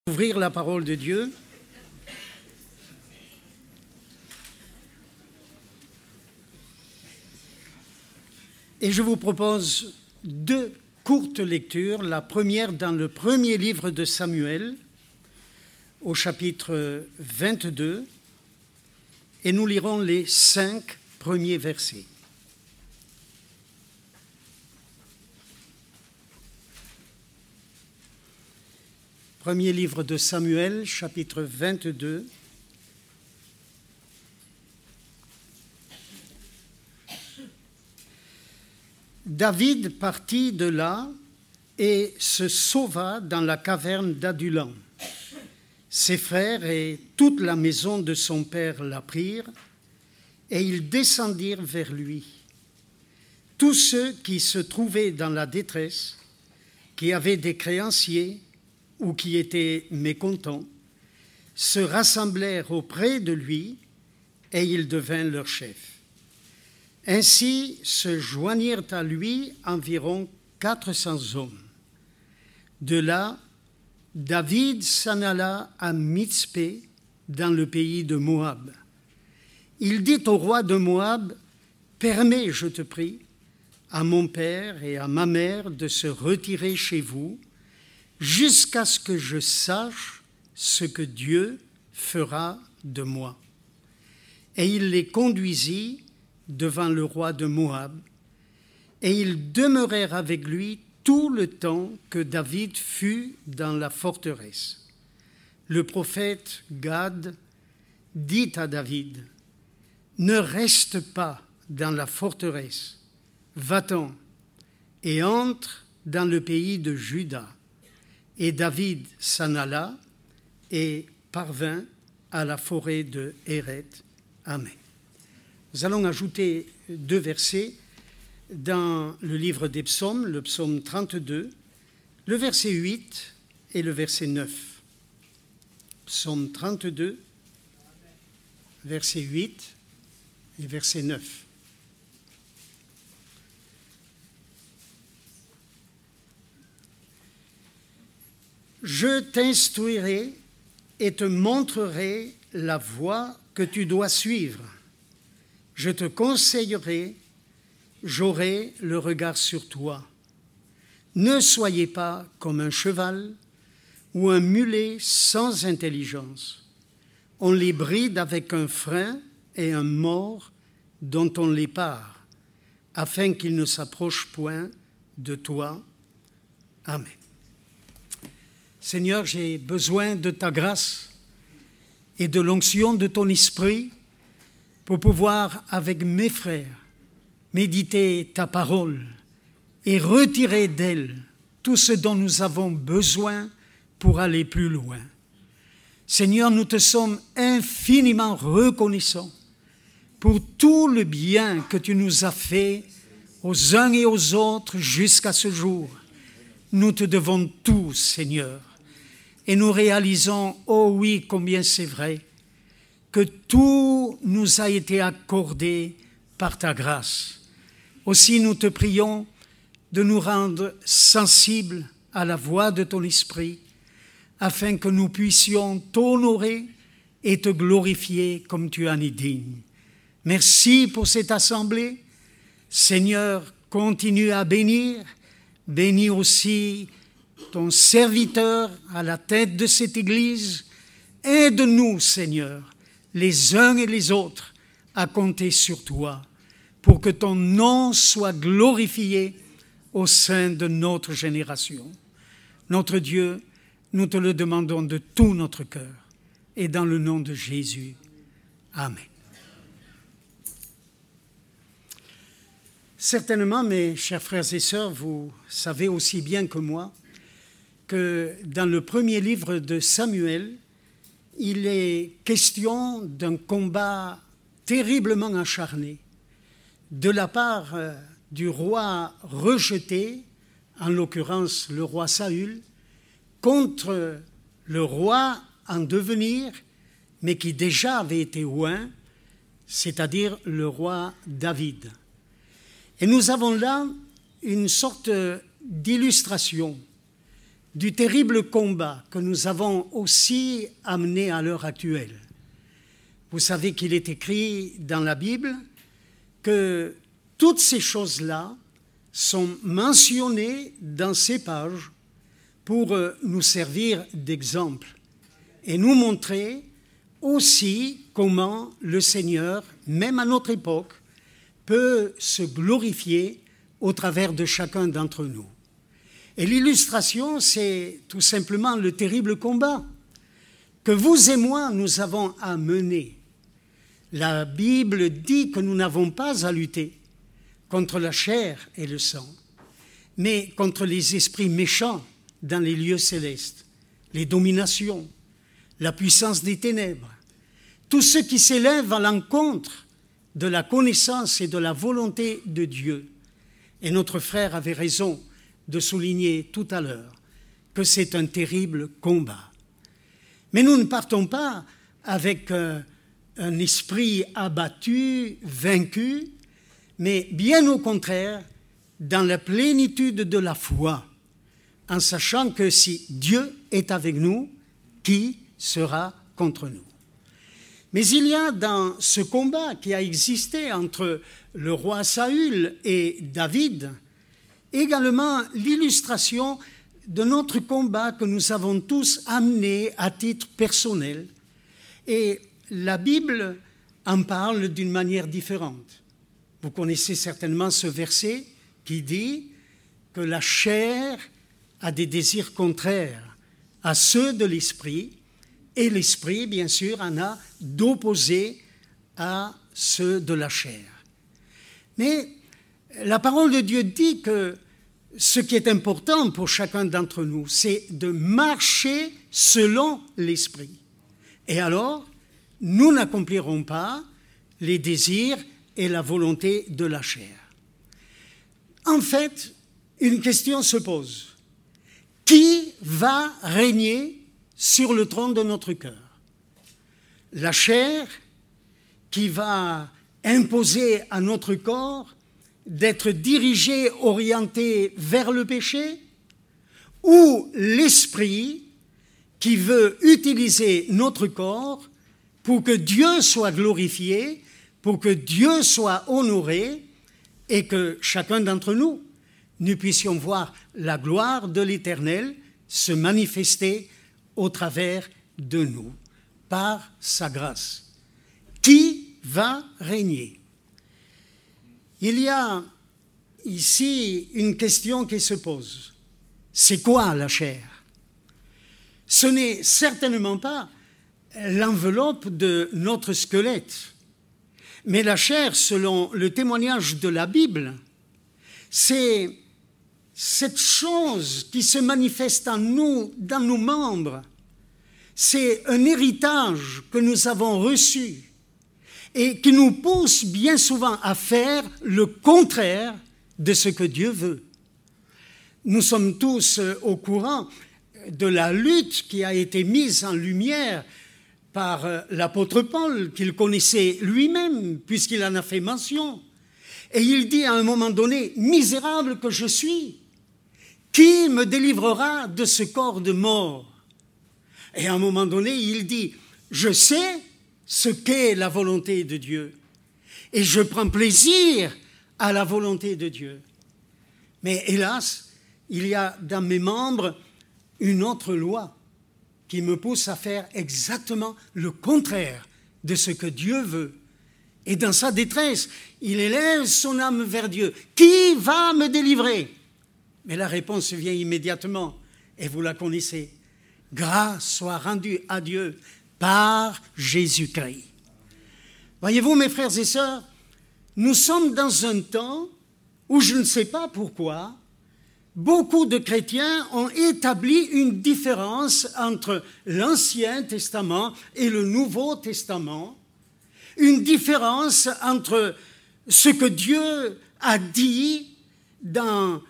Ouvrir la parole de Dieu. Et je vous propose deux courtes lectures. La première dans le premier livre de Samuel, au chapitre 22, et nous lirons les 5 premiers versets. Premier livre de Samuel, chapitre 22. David partit de là et se sauva dans la caverne d'Adullam. Ses frères et toute la maison de son père l'apprirent, et ils descendirent vers lui. Tous ceux qui se trouvaient dans la détresse, qui avaient des créanciers ou qui étaient mécontents, se rassemblèrent auprès de lui, et il devint leur chef. Ainsi se joignirent à lui environ 400 hommes. De là, David s'en alla à Mitzpé, dans le pays de Moab. Il dit au roi de Moab, « Permets, je te prie, à mon père et à ma mère de se retirer chez vous, jusqu'à ce que je sache ce que Dieu fera de moi. » Et il les conduisit devant le roi de Moab, et ils demeurèrent avec lui tout le temps que David fut dans la forteresse. Le prophète Gad dit à David, « Ne reste pas dans la forteresse, va-t'en et entre dans le pays de Juda. » Et David s'en alla et parvint à la forêt de Héret. Amen. Nous allons ajouter 2 versets dans le livre des psaumes, le psaume 32, le verset 8 et le verset 9. Psaume 32, verset 8 et verset 9. Je t'instruirai et te montrerai la voie que tu dois suivre. Je te conseillerai, j'aurai le regard sur toi. Ne soyez pas comme un cheval ou un mulet sans intelligence. On les bride avec un frein et un mors dont on les pare, afin qu'ils ne s'approchent point de toi. Amen. Seigneur, j'ai besoin de ta grâce et de l'onction de ton esprit pour pouvoir, avec mes frères, méditer ta parole et retirer d'elle tout ce dont nous avons besoin pour aller plus loin. Seigneur, nous te sommes infiniment reconnaissants pour tout le bien que tu nous as fait aux uns et aux autres jusqu'à ce jour. Nous te devons tout, Seigneur. Et nous réalisons, oh oui, combien c'est vrai, que tout nous a été accordé par ta grâce. Aussi, nous te prions de nous rendre sensibles à la voix de ton esprit, afin que nous puissions t'honorer et te glorifier comme tu en es digne. Merci pour cette assemblée. Seigneur, continue à bénir. Bénis aussi ton serviteur à la tête de cette Église. Aide-nous, Seigneur, les uns et les autres, à compter sur toi, pour que ton nom soit glorifié au sein de notre génération. Notre Dieu, nous te le demandons de tout notre cœur, et dans le nom de Jésus. Amen. Certainement, mes chers frères et sœurs, vous savez aussi bien que moi que dans le premier livre de Samuel, il est question d'un combat terriblement acharné de la part du roi rejeté, en l'occurrence le roi Saül, contre le roi en devenir, mais qui déjà avait été oint, c'est-à-dire le roi David. Et nous avons là une sorte d'illustration du terrible combat que nous avons aussi amené à l'heure actuelle. Vous savez qu'il est écrit dans la Bible que toutes ces choses-là sont mentionnées dans ces pages pour nous servir d'exemple et nous montrer aussi comment le Seigneur, même à notre époque, peut se glorifier au travers de chacun d'entre nous. Et l'illustration, c'est tout simplement le terrible combat que vous et moi, nous avons à mener. La Bible dit que nous n'avons pas à lutter contre la chair et le sang, mais contre les esprits méchants dans les lieux célestes, les dominations, la puissance des ténèbres, tous ceux qui s'élèvent à l'encontre de la connaissance et de la volonté de Dieu. Et notre frère avait raison de souligner tout à l'heure que c'est un terrible combat. Mais nous ne partons pas avec un esprit abattu, vaincu, mais bien au contraire, dans la plénitude de la foi, en sachant que si Dieu est avec nous, qui sera contre nous? Mais il y a dans ce combat qui a existé entre le roi Saül et David, également l'illustration de notre combat que nous avons tous amené à titre personnel. Et la Bible en parle d'une manière différente. Vous connaissez certainement ce verset qui dit que la chair a des désirs contraires à ceux de l'esprit, et l'esprit, bien sûr, en a d'opposés à ceux de la chair. Mais la parole de Dieu dit que ce qui est important pour chacun d'entre nous, c'est de marcher selon l'esprit. Et alors, nous n'accomplirons pas les désirs et la volonté de la chair. En fait, une question se pose. Qui va régner sur le trône de notre cœur? La chair qui va imposer à notre corps d'être dirigé, orienté vers le péché, ou l'esprit qui veut utiliser notre corps pour que Dieu soit glorifié, pour que Dieu soit honoré et que chacun d'entre nous, nous puissions voir la gloire de l'Éternel se manifester au travers de nous, par sa grâce. Qui va régner? Il y a ici une question qui se pose. C'est quoi la chair? Ce n'est certainement pas l'enveloppe de notre squelette, mais la chair, selon le témoignage de la Bible, c'est cette chose qui se manifeste en nous, dans nos membres. C'est un héritage que nous avons reçu et qui nous pousse bien souvent à faire le contraire de ce que Dieu veut. Nous sommes tous au courant de la lutte qui a été mise en lumière par l'apôtre Paul, qu'il connaissait lui-même, puisqu'il en a fait mention. Et il dit à un moment donné, « Misérable que je suis, qui me délivrera de ce corps de mort ?» Et à un moment donné, il dit, « Je sais ce qu'est la volonté de Dieu, et je prends plaisir à la volonté de Dieu. Mais hélas, il y a dans mes membres une autre loi qui me pousse à faire exactement le contraire de ce que Dieu veut. Et dans sa détresse, il élève son âme vers Dieu. Qui va me délivrer? Mais la réponse vient immédiatement, et vous la connaissez. Grâce soit rendue à Dieu par Jésus-Christ. Voyez-vous, mes frères et sœurs, nous sommes dans un temps où, je ne sais pas pourquoi, beaucoup de chrétiens ont établi une différence entre l'Ancien Testament et le Nouveau Testament, une différence entre ce que Dieu a dit dans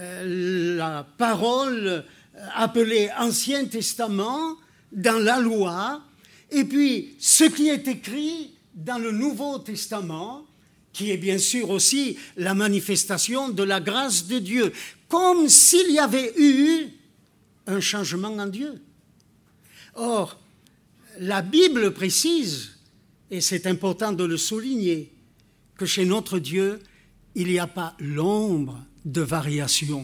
la parole appelée Ancien Testament, dans la loi, et puis ce qui est écrit dans le Nouveau Testament, qui est bien sûr aussi la manifestation de la grâce de Dieu, comme s'il y avait eu un changement en Dieu. Or, la Bible précise, et c'est important de le souligner, que chez notre Dieu, il n'y a pas l'ombre de variation.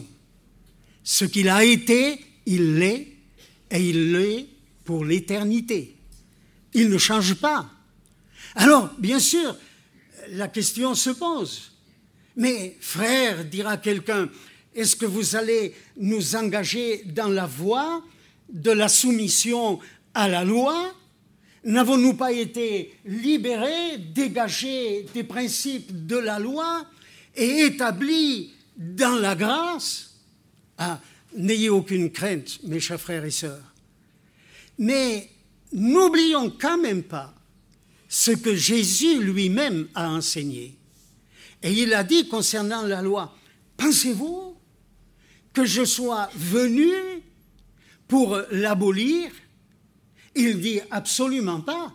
Ce qu'il a été, il l'est, et il l'est pour l'éternité. Il ne change pas. Alors, bien sûr, la question se pose. Mais frère, dira quelqu'un, est-ce que vous allez nous engager dans la voie de la soumission à la loi? N'avons-nous pas été libérés, dégagés des principes de la loi et établis dans la grâce? Ah, n'ayez aucune crainte, mes chers frères et sœurs. Mais n'oublions quand même pas ce que Jésus lui-même a enseigné. Et il a dit concernant la loi, pensez-vous que je sois venu pour l'abolir? Il dit absolument pas.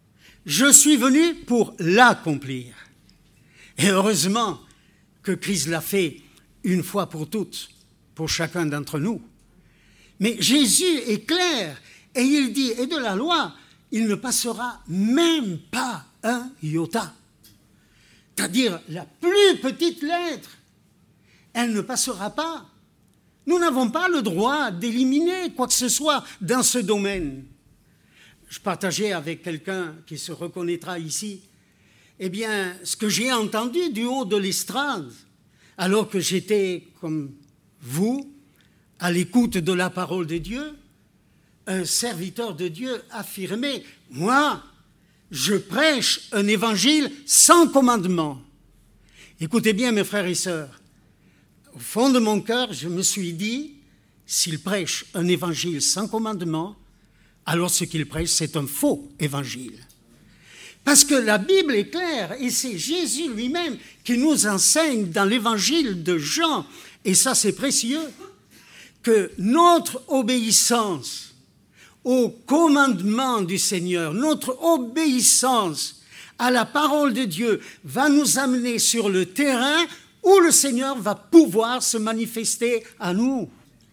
Je suis venu pour l'accomplir. Et heureusement que Christ l'a fait une fois pour toutes, pour chacun d'entre nous. Mais Jésus est clair et il dit, et de la loi, il ne passera même pas un iota. C'est-à-dire la plus petite lettre, elle ne passera pas. Nous n'avons pas le droit d'éliminer quoi que ce soit dans ce domaine. Je partageais avec quelqu'un qui se reconnaîtra ici, eh bien, ce que j'ai entendu du haut de l'estrade, alors que j'étais, comme vous, à l'écoute de la parole de Dieu, un serviteur de Dieu affirmait, moi, je prêche un évangile sans commandement. Écoutez bien, mes frères et sœurs, au fond de mon cœur, je me suis dit, s'il prêche un évangile sans commandement, alors ce qu'il prêche, c'est un faux évangile. Parce que la Bible est claire, et c'est Jésus lui-même qui nous enseigne dans l'évangile de Jean, et ça c'est précieux, que notre obéissance au commandement du Seigneur, notre obéissance à la parole de Dieu va nous amener sur le terrain où le Seigneur va pouvoir se manifester à nous.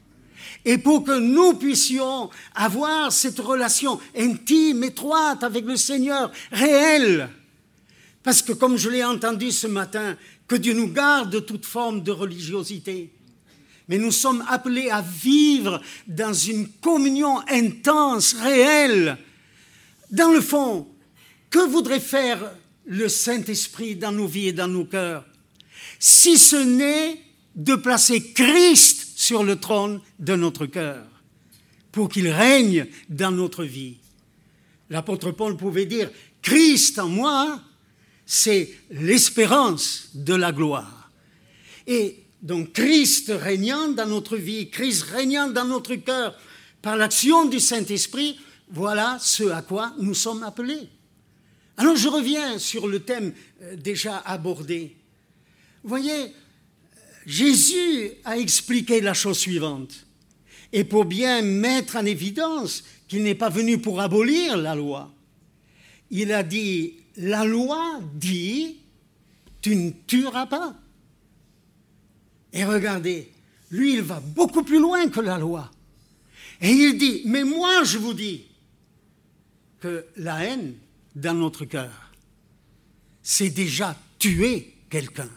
Et pour que nous puissions avoir cette relation intime, étroite avec le Seigneur, réelle. Parce que comme je l'ai entendu ce matin, que Dieu nous garde de toute forme de religiosité. Mais nous sommes appelés à vivre dans une communion intense, réelle. Dans le fond, que voudrait faire le Saint-Esprit dans nos vies et dans nos cœurs? Si ce n'est de placer Christ sur le trône de notre cœur, pour qu'il règne dans notre vie. L'apôtre Paul pouvait dire, Christ en moi, c'est l'espérance de la gloire. Et donc Christ régnant dans notre vie, Christ régnant dans notre cœur, par l'action du Saint-Esprit, voilà ce à quoi nous sommes appelés. Alors je reviens sur le thème déjà abordé. Vous voyez, Jésus a expliqué la chose suivante. Et pour bien mettre en évidence qu'il n'est pas venu pour abolir la loi, il a dit, la loi dit, tu ne tueras pas. Et regardez, lui, il va beaucoup plus loin que la loi. Et il dit, mais moi, je vous dis que la haine dans notre cœur, c'est déjà tuer quelqu'un.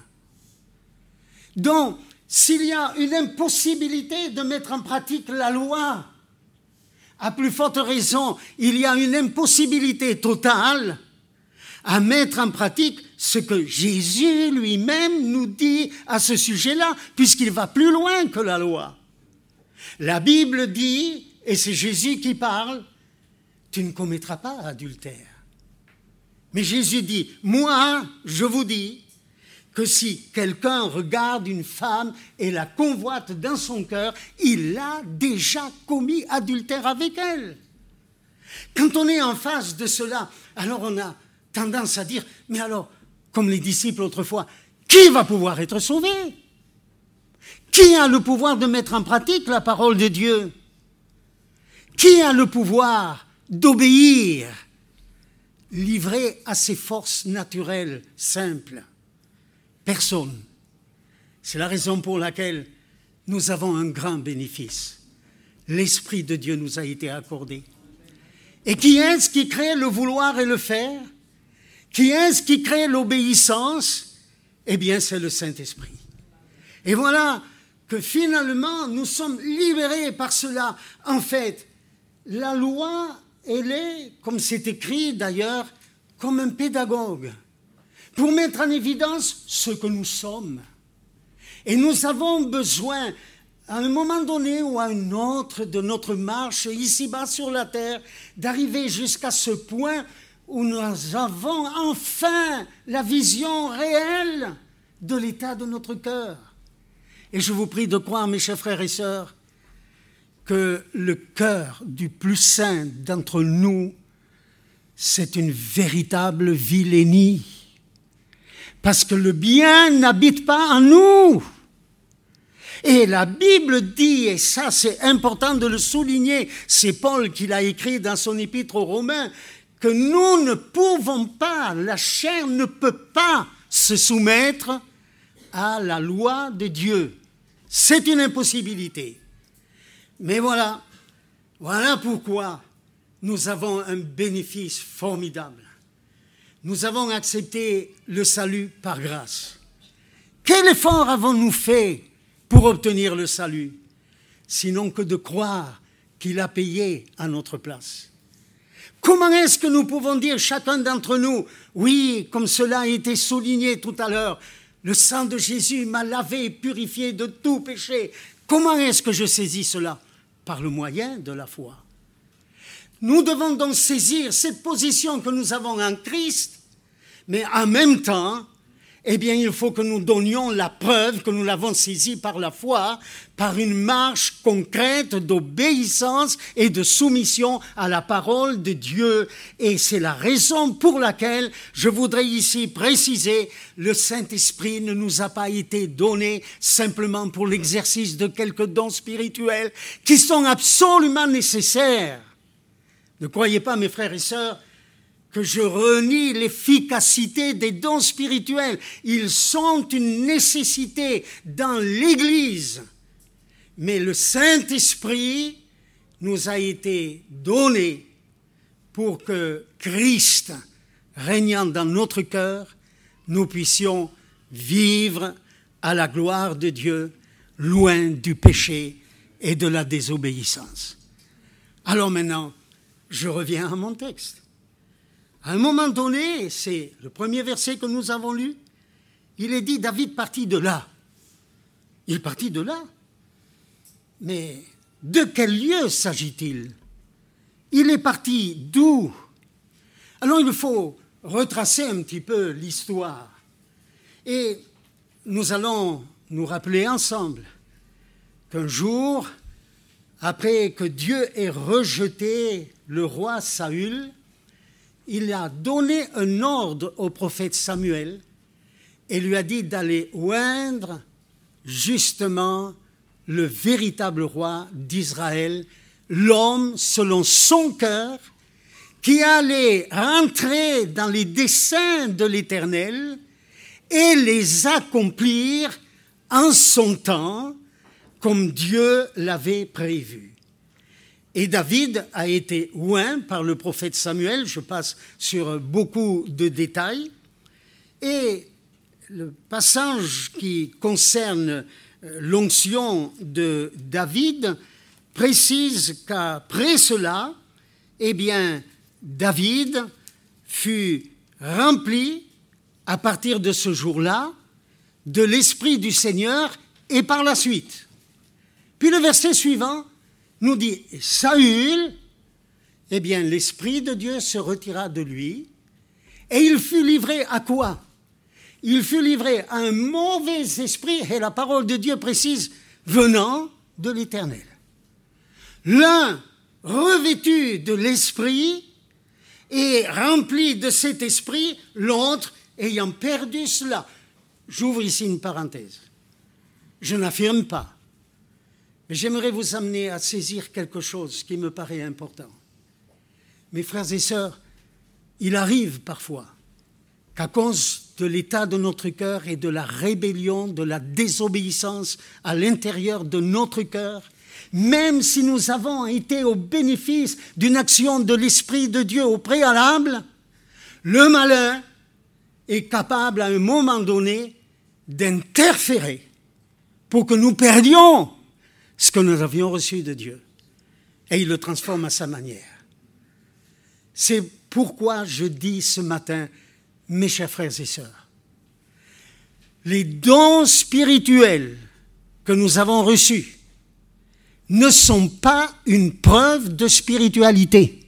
Donc, s'il y a une impossibilité de mettre en pratique la loi, à plus forte raison, il y a une impossibilité totale à mettre en pratique ce que Jésus lui-même nous dit à ce sujet-là, puisqu'il va plus loin que la loi. La Bible dit, et c'est Jésus qui parle, tu ne commettras pas adultère. Mais Jésus dit, moi, je vous dis, que si quelqu'un regarde une femme et la convoite dans son cœur, il a déjà commis adultère avec elle. Quand on est en face de cela, alors on a tendance à dire, mais alors, comme les disciples autrefois, qui va pouvoir être sauvé? Qui a le pouvoir de mettre en pratique la parole de Dieu? Qui a le pouvoir d'obéir, livré à ses forces naturelles simples? Personne. C'est la raison pour laquelle nous avons un grand bénéfice. l'Esprit de Dieu nous a été accordé. Et qui est-ce qui crée le vouloir et le faire? Qui est-ce qui crée l'obéissance? Eh bien, c'est le Saint-Esprit. Et voilà que finalement, nous sommes libérés par cela. En fait, la loi, elle est, comme c'est écrit d'ailleurs, comme un pédagogue, pour mettre en évidence ce que nous sommes. Et nous avons besoin, à un moment donné ou à un autre de notre marche ici-bas sur la terre, d'arriver jusqu'à ce point où nous avons enfin la vision réelle de l'état de notre cœur. Et je vous prie de croire, mes chers frères et sœurs, que le cœur du plus saint d'entre nous, c'est une véritable vilainie. Parce que le bien n'habite pas en nous. Et la Bible dit, et ça c'est important de le souligner, c'est Paul qui l'a écrit dans son épître aux Romains, que nous ne pouvons pas, la chair ne peut pas se soumettre à la loi de Dieu. C'est une impossibilité. Mais voilà pourquoi nous avons un bénéfice formidable. Nous avons accepté le salut par grâce. Quel effort avons-nous fait pour obtenir le salut, sinon que de croire qu'il a payé à notre place? Comment est-ce que nous pouvons dire chacun d'entre nous, oui, comme cela a été souligné tout à l'heure, le sang de Jésus m'a lavé et purifié de tout péché. Comment est-ce que je saisis cela? Par le moyen de la foi. Nous devons donc saisir cette position que nous avons en Christ, mais en même temps, eh bien, il faut que nous donnions la preuve que nous l'avons saisie par la foi, par une marche concrète d'obéissance et de soumission à la parole de Dieu. Et c'est la raison pour laquelle je voudrais ici préciser, le Saint-Esprit ne nous a pas été donné simplement pour l'exercice de quelques dons spirituels qui sont absolument nécessaires. Ne croyez pas, mes frères et sœurs, que je renie l'efficacité des dons spirituels. Ils sont une nécessité dans l'Église. Mais le Saint-Esprit nous a été donné pour que Christ, régnant dans notre cœur, nous puissions vivre à la gloire de Dieu, loin du péché et de la désobéissance. Alors maintenant, je reviens à mon texte. À un moment donné, c'est le premier verset que nous avons lu, il est dit, David partit de là. Il partit de là. Mais de quel lieu s'agit-il? Il est parti d'où? Alors il faut retracer un petit peu l'histoire. Et nous allons nous rappeler ensemble qu'un jour, après que Dieu ait rejeté le roi Saül, il a donné un ordre au prophète Samuel et lui a dit d'aller oindre justement le véritable roi d'Israël, l'homme selon son cœur, qui allait rentrer dans les desseins de l'Éternel et les accomplir en son temps, comme Dieu l'avait prévu. Et David a été oint par le prophète Samuel, je passe sur beaucoup de détails, et le passage qui concerne l'onction de David précise qu'après cela, eh bien, David fut rempli, à partir de ce jour-là, de l'Esprit du Seigneur, et par la suite. Puis le verset suivant nous dit, Saül, eh bien, l'Esprit de Dieu se retira de lui, et il fut livré à quoi? Il fut livré à un mauvais esprit, et la parole de Dieu précise, venant de l'Éternel. L'un revêtu de l'Esprit et rempli de cet esprit, l'autre ayant perdu cela. J'ouvre ici une parenthèse. Je n'affirme pas. Mais j'aimerais vous amener à saisir quelque chose qui me paraît important. Mes frères et sœurs, il arrive parfois qu'à cause de l'état de notre cœur et de la rébellion, de la désobéissance à l'intérieur de notre cœur, Même si nous avons été au bénéfice d'une action de l'Esprit de Dieu au préalable, le malin est capable à un moment donné d'interférer pour que nous perdions ce que nous avions reçu de Dieu. Et il le transforme à sa manière. C'est pourquoi je dis ce matin, mes chers frères et sœurs, les dons spirituels que nous avons reçus ne sont pas une preuve de spiritualité.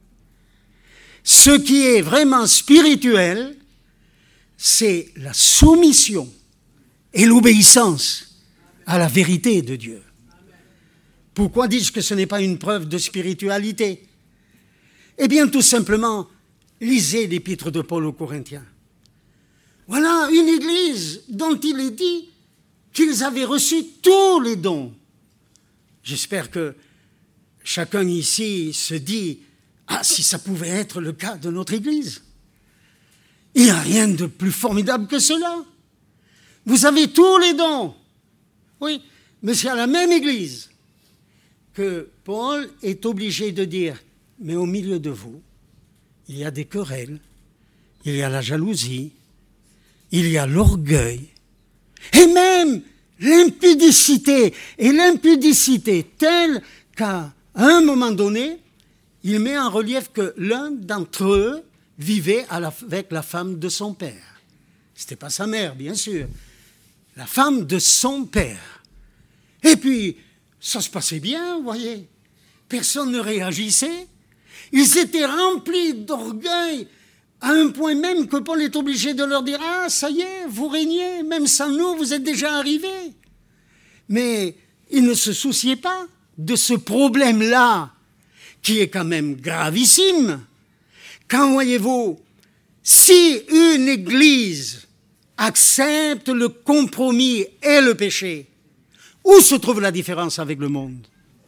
Ce qui est vraiment spirituel, c'est la soumission et l'obéissance à la vérité de Dieu. Pourquoi dis-je que ce n'est pas une preuve de spiritualité? Eh bien, tout simplement, lisez l'épître de Paul aux Corinthiens. Voilà une église dont il est dit qu'ils avaient reçu tous les dons. J'espère que chacun ici se dit « Ah, si ça pouvait être le cas de notre église !» Il n'y a rien de plus formidable que cela. Vous avez tous les dons. Oui, mais c'est à la même église que Paul est obligé de dire « Mais au milieu de vous, il y a des querelles, il y a la jalousie, il y a l'orgueil, et même l'impudicité. Et l'impudicité telle qu'à un moment donné, il met en relief que l'un d'entre eux vivait avec la femme de son père. Ce n'était pas sa mère, bien sûr. La femme de son père. Et puis, ça se passait bien, vous voyez. Personne ne réagissait. Ils étaient remplis d'orgueil à un point même que Paul est obligé de leur dire « Ah, ça y est, vous régnez, même sans nous, vous êtes déjà arrivés. » Mais ils ne se souciaient pas de ce problème-là, qui est quand même gravissime. Quand, voyez-vous, si une église accepte le compromis et le péché, où se trouve la différence avec le monde?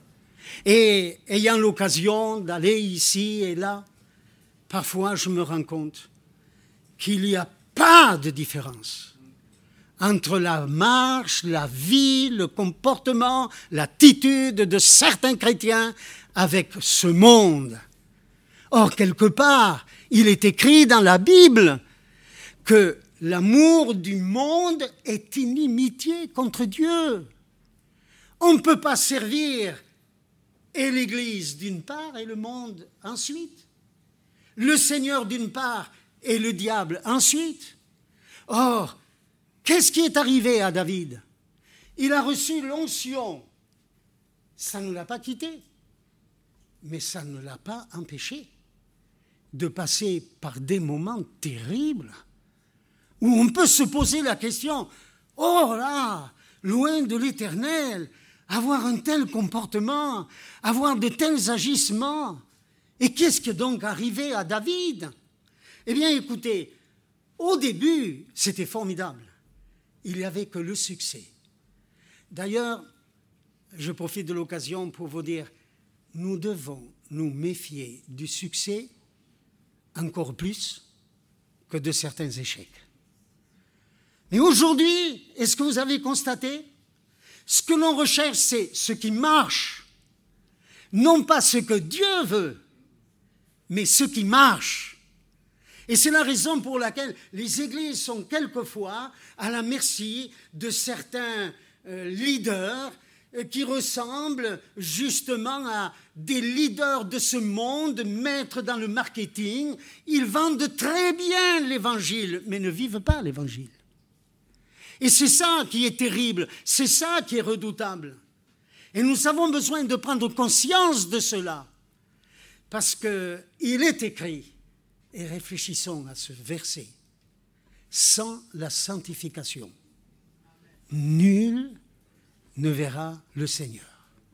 Et ayant l'occasion d'aller ici et là, parfois je me rends compte qu'il n'y a pas de différence entre la marche, la vie, le comportement, l'attitude de certains chrétiens avec ce monde. Or, quelque part, il est écrit dans la Bible que l'amour du monde est inimitié contre Dieu. On ne peut pas servir et l'Église d'une part et le monde ensuite. Le Seigneur d'une part et le diable ensuite. Or, qu'est-ce qui est arrivé à David? Il a reçu l'onction. Ça ne l'a pas quitté, mais ça ne l'a pas empêché de passer par des moments terribles où on peut se poser la question « Oh là, loin de l'Éternel, avoir un tel comportement, avoir de tels agissements. » Et qu'est-ce qui est donc arrivé à David? Eh bien, écoutez, au début, c'était formidable. Il n'y avait que le succès. D'ailleurs, je profite de l'occasion pour vous dire, nous devons nous méfier du succès encore plus que de certains échecs. Mais aujourd'hui, est-ce que vous avez constaté? Ce que l'on recherche, c'est ce qui marche. Non pas ce que Dieu veut, mais ce qui marche. Et c'est la raison pour laquelle les églises sont quelquefois à la merci de certains leaders qui ressemblent justement à des leaders de ce monde, maîtres dans le marketing. Ils vendent très bien l'évangile, mais ne vivent pas l'évangile. Et c'est ça qui est terrible, c'est ça qui est redoutable. Et nous avons besoin de prendre conscience de cela, parce qu'il est écrit, et réfléchissons à ce verset, sans la sanctification, nul ne verra le Seigneur.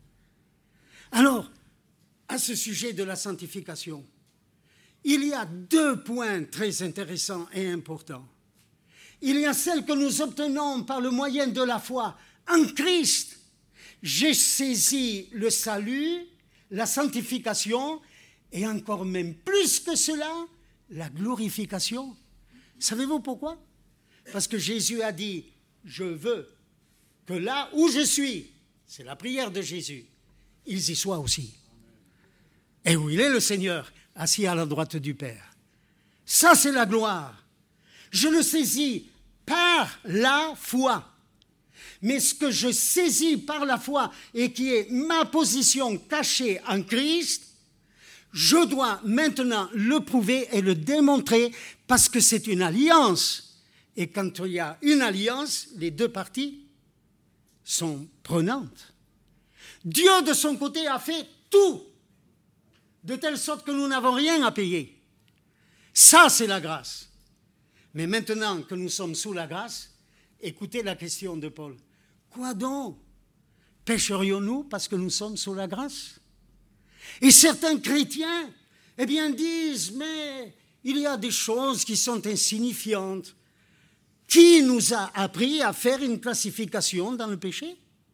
Alors, à ce sujet de la sanctification, il y a 2 points très intéressants et importants. Il y a celle que nous obtenons par le moyen de la foi en Christ. J'ai saisi le salut, la sanctification, et encore même plus que cela, la glorification. Savez-vous pourquoi? Parce que Jésus a dit, je veux que là où je suis, c'est la prière de Jésus, ils y soient aussi. Et où il est le Seigneur, assis à la droite du Père. Ça, c'est la gloire. Je le saisis par la foi. Mais ce que je saisis par la foi et qui est ma position cachée en Christ, je dois maintenant le prouver et le démontrer parce que c'est une alliance. Et quand il y a une alliance, les deux parties sont prenantes. Dieu, de son côté, a fait tout, de telle sorte que nous n'avons rien à payer. Ça, c'est la grâce. Mais maintenant que nous sommes sous la grâce, écoutez la question de Paul. Quoi donc? Pécherions-nous parce que nous sommes sous la grâce? Et certains chrétiens, eh bien, disent, mais il y a des choses qui sont insignifiantes. Qui nous a appris à faire une classification dans le péché?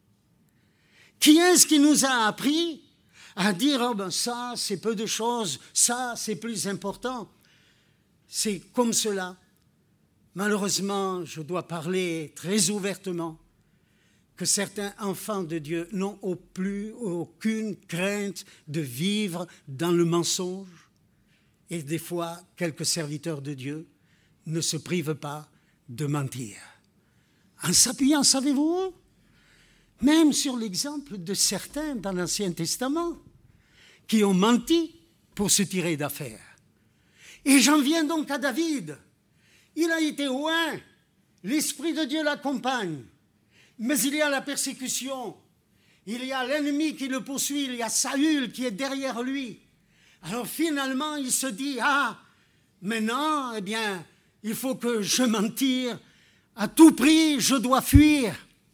Qui est-ce qui nous a appris à dire, oh ben ça, c'est peu de choses, ça, c'est plus important? C'est comme cela. Malheureusement, je dois parler très ouvertement, que certains enfants de Dieu n'ont plus aucune crainte de vivre dans le mensonge. Et des fois, quelques serviteurs de Dieu ne se privent pas de mentir. En s'appuyant, savez-vous, même sur l'exemple de certains dans l'Ancien Testament qui ont menti pour se tirer d'affaire. Et j'en viens donc à David. Il a été oint, l'Esprit de Dieu l'accompagne. Mais il y a la persécution, il y a l'ennemi qui le poursuit, il y a Saül qui est derrière lui. Alors finalement, il se dit, maintenant, eh bien, il faut que je m'en tire. À tout prix, je dois fuir.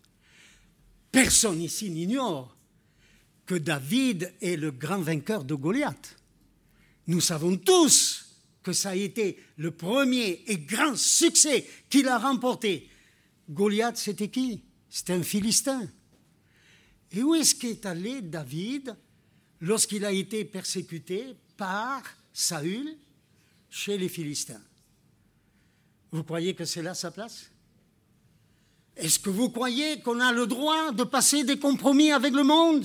Personne ici n'ignore que David est le grand vainqueur de Goliath. Nous savons tous que ça a été le premier et grand succès qu'il a remporté. Goliath, c'était qui? C'était un Philistin. Et où est-ce qu'est allé David lorsqu'il a été persécuté par Saül chez les Philistins? Vous croyez que c'est là sa place? Est-ce que vous croyez qu'on a le droit de passer des compromis avec le monde?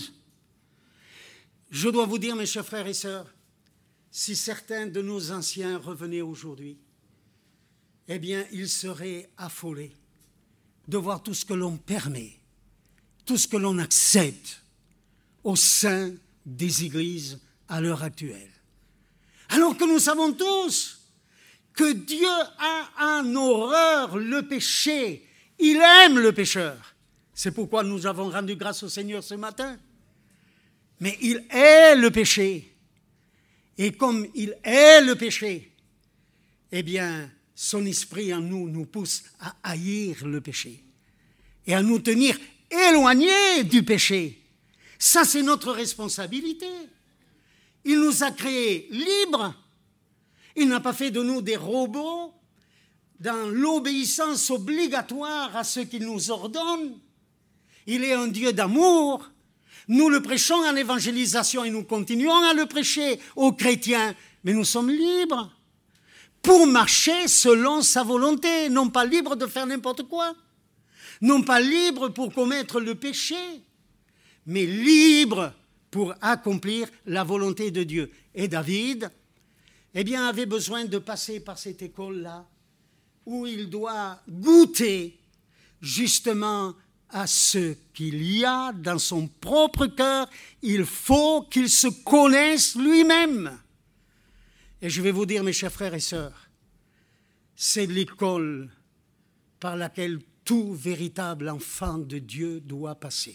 Je dois vous dire, mes chers frères et sœurs, si certains de nos anciens revenaient aujourd'hui, eh bien, ils seraient affolés de voir tout ce que l'on permet, tout ce que l'on accepte au sein des églises à l'heure actuelle. Alors que nous savons tous que Dieu a en horreur le péché. Il aime le pécheur. C'est pourquoi nous avons rendu grâce au Seigneur ce matin. Mais il hait le péché. Et comme il hait le péché, eh bien, son esprit en nous nous pousse à haïr le péché et à nous tenir éloignés du péché. Ça, c'est notre responsabilité. Il nous a créés libres. Il n'a pas fait de nous des robots dans l'obéissance obligatoire à ce qu'il nous ordonne. Il est un Dieu d'amour. Nous le prêchons en évangélisation et nous continuons à le prêcher aux chrétiens, mais nous sommes libres pour marcher selon sa volonté, non pas libres de faire n'importe quoi, non pas libres pour commettre le péché, mais libres pour accomplir la volonté de Dieu. Et David, eh bien, avait besoin de passer par cette école-là, où il doit goûter justement à ce qu'il y a dans son propre cœur. Il faut qu'il se connaisse lui-même. Et je vais vous dire, mes chers frères et sœurs, c'est l'école par laquelle tout véritable enfant de Dieu doit passer.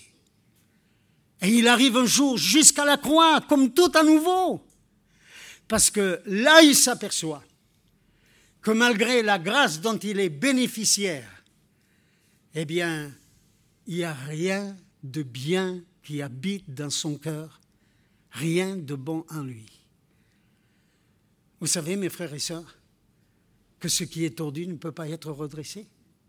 Et il arrive un jour jusqu'à la croix, comme tout à nouveau. Parce que là, il s'aperçoit que malgré la grâce dont il est bénéficiaire, eh bien, il n'y a rien de bien qui habite dans son cœur, rien de bon en lui. Vous savez, mes frères et sœurs, que ce qui est tordu ne peut pas être redressé.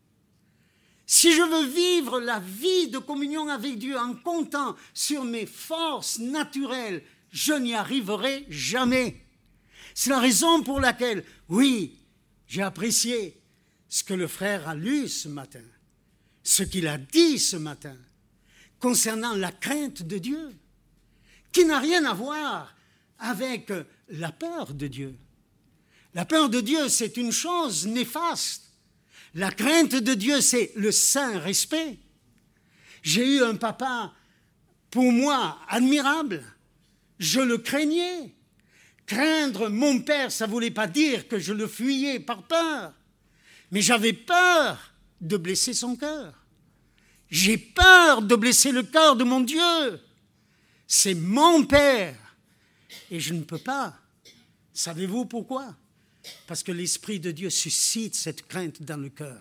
Si je veux vivre la vie de communion avec Dieu en comptant sur mes forces naturelles, je n'y arriverai jamais. C'est la raison pour laquelle, oui, j'ai apprécié ce que le frère a lu ce matin, ce qu'il a dit ce matin, concernant la crainte de Dieu, qui n'a rien à voir avec la peur de Dieu. La peur de Dieu, c'est une chose néfaste. La crainte de Dieu, c'est le saint respect. J'ai eu un papa, pour moi, admirable. Je le craignais. Craindre mon père, ça ne voulait pas dire que je le fuyais par peur. Mais j'avais peur de blesser son cœur. J'ai peur de blesser le cœur de mon Dieu. C'est mon père. Et je ne peux pas. Savez-vous pourquoi? Parce que l'Esprit de Dieu suscite cette crainte dans le cœur.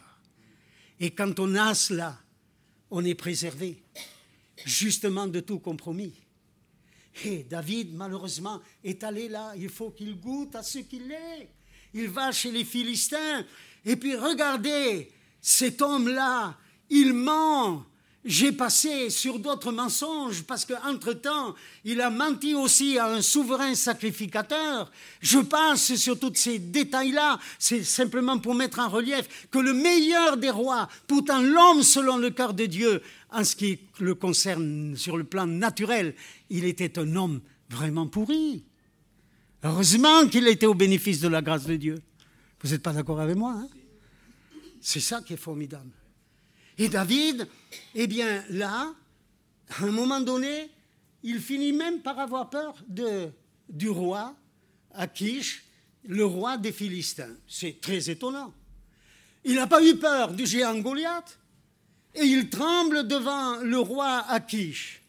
Et quand on a cela, on est préservé, justement de tout compromis. Et David, malheureusement, est allé là. Il faut qu'il goûte à ce qu'il est. Il va chez les Philistins. Et puis regardez, cet homme-là, il ment. J'ai passé sur d'autres mensonges parce qu'entre-temps, il a menti aussi à un souverain sacrificateur. Je passe sur tous ces détails-là. C'est simplement pour mettre en relief que le meilleur des rois, pourtant l'homme selon le cœur de Dieu, en ce qui le concerne sur le plan naturel, il était un homme vraiment pourri. Heureusement qu'il était au bénéfice de la grâce de Dieu. Vous n'êtes pas d'accord avec moi, hein? C'est ça qui est formidable. Et David, eh bien là, à un moment donné, il finit même par avoir peur du roi Achish, le roi des Philistins. C'est très étonnant. Il n'a pas eu peur du géant Goliath et il tremble devant le roi Achish.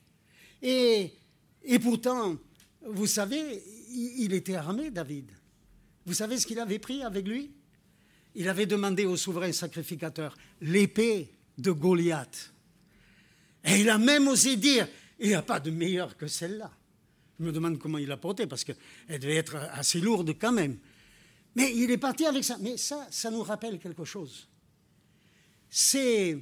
Et pourtant, vous savez, il était armé, David. Vous savez ce qu'il avait pris avec lui? Il avait demandé au souverain sacrificateur l'épée de Goliath. Et il a même osé dire, il n'y a pas de meilleure que celle-là. Je me demande comment il l'a portée, parce qu'elle devait être assez lourde quand même. Mais il est parti avec ça. Mais ça nous rappelle quelque chose. C'est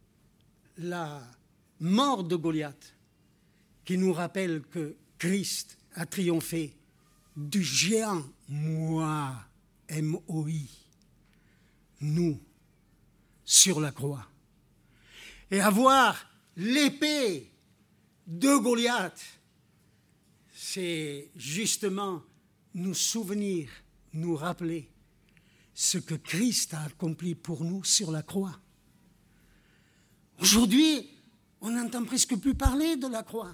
la mort de Goliath qui nous rappelle que Christ a triomphé du géant, moi, M-O-I, nous, sur la croix. Et avoir l'épée de Goliath, c'est justement nous souvenir, nous rappeler ce que Christ a accompli pour nous sur la croix. Aujourd'hui, on n'entend presque plus parler de la croix.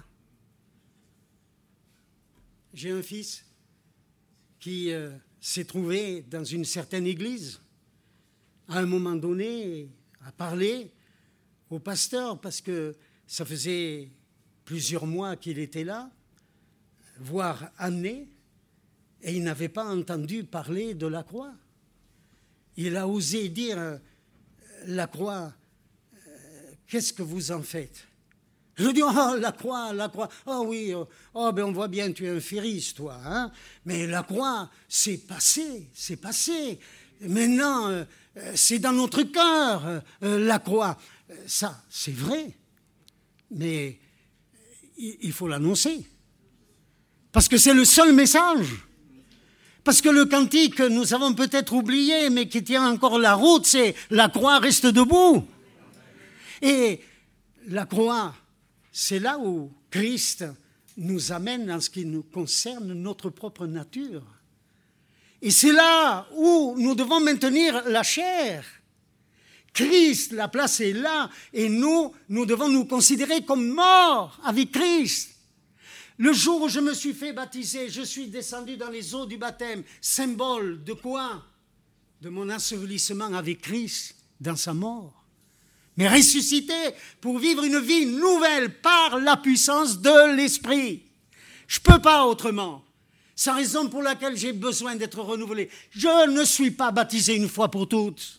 J'ai un fils qui s'est trouvé dans une certaine église, à un moment donné, à parler au pasteur, parce que ça faisait plusieurs mois qu'il était là, voire années, et il n'avait pas entendu parler de la croix. Il a osé dire, la croix, qu'est-ce que vous en faites? Je dis, oh, la croix, oh oui, oh, ben on voit bien, tu es un fériste, toi, hein? Mais la croix, c'est passé. Maintenant, c'est dans notre cœur, la croix. Ça, c'est vrai, mais il faut l'annoncer. Parce que c'est le seul message. Parce que le cantique, nous avons peut-être oublié, mais qui tient encore la route, c'est « La croix reste debout ». Et la croix, c'est là où Christ nous amène en ce qui nous concerne notre propre nature. Et c'est là où nous devons maintenir la chair. Christ l'a placé là, et nous devons nous considérer comme morts avec Christ. Le jour où je me suis fait baptiser, je suis descendu dans les eaux du baptême, symbole de quoi? De mon ensevelissement avec Christ dans sa mort. Mais ressuscité pour vivre une vie nouvelle par la puissance de l'Esprit. Je ne peux pas autrement. C'est la raison pour laquelle j'ai besoin d'être renouvelé. Je ne suis pas baptisé une fois pour toutes.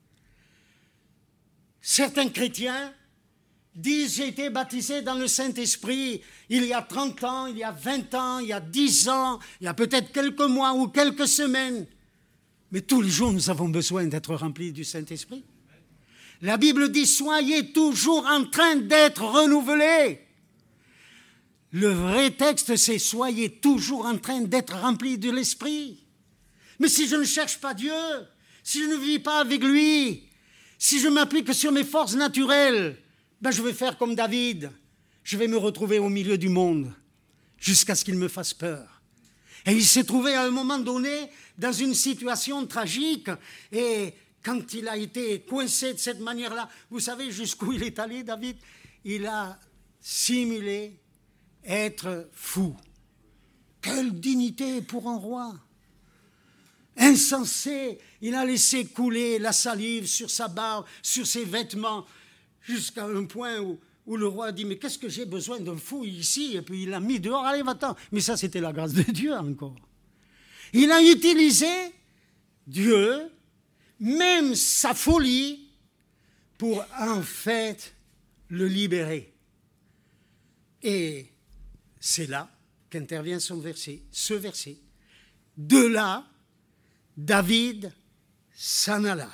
Certains chrétiens disent, j'ai été baptisé dans le Saint-Esprit il y a 30 ans, il y a 20 ans, il y a 10 ans, il y a peut-être quelques mois ou quelques semaines. Mais tous les jours, nous avons besoin d'être remplis du Saint-Esprit. La Bible dit, soyez toujours en train d'être renouvelés. Le vrai texte, c'est soyez toujours en train d'être remplis de l'Esprit. Mais si je ne cherche pas Dieu, si je ne vis pas avec lui, si je m'applique sur mes forces naturelles, ben je vais faire comme David. je vais me retrouver au milieu du monde jusqu'à ce qu'il me fasse peur. Et il s'est trouvé à un moment donné dans une situation tragique et quand il a été coincé de cette manière-là, vous savez jusqu'où il est allé, David? Il a simulé être fou. Quelle dignité pour un roi! Insensé, il a laissé couler la salive sur sa barbe, sur ses vêtements, jusqu'à un point où le roi a dit « Mais qu'est-ce que j'ai besoin d'un fou ici ?» Et puis il l'a mis dehors, « Allez, va-t'en !» Mais ça, c'était la grâce de Dieu encore. Il a utilisé Dieu, même sa folie, pour en fait le libérer. Et c'est là qu'intervient ce verset. De là, David s'en alla.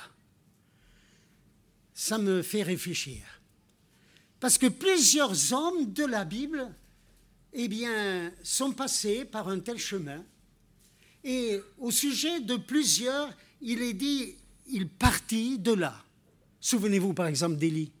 Ça me fait réfléchir. Parce que plusieurs hommes de la Bible, sont passés par un tel chemin. Et au sujet de plusieurs, il est dit, il partit de là. Souvenez-vous par exemple d'Élie.